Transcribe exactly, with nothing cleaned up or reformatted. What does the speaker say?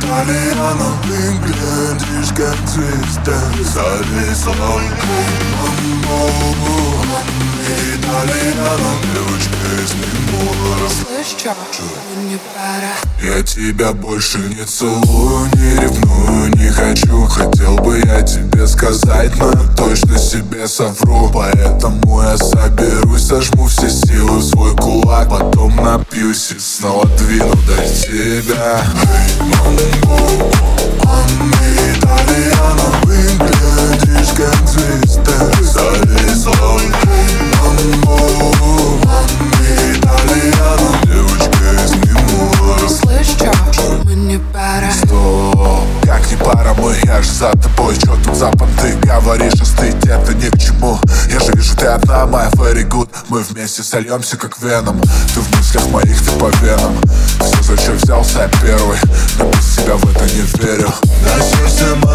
Итальяном ты глядишь как звезда за лесом. Итальяном девочка из Приморья. Слышь, чё, не пора. Я тебя больше не целую, не ревную, не хочу. Хотел бы я тебе сказать, но точно себе совру. Поэтому я соберусь, сожму все силы в свой кулак. Потом напьюсь и снова двину до тебя. Итальяном выглядишь как звезда за лесом. Итальяном девочка из Приморья. Слышь, чё, мы не пара. Стоп, как не пара, мы, я же за тобой. Чё тут за понты, говоришь, остыть это ни к чему. Я же вижу, ты одна, моя very good. Мы вместе сольемся, как веном. Ты в мыслях моих, ты по венам. Все, зачем взялся я первый, но без тебя в это не верю. На сердце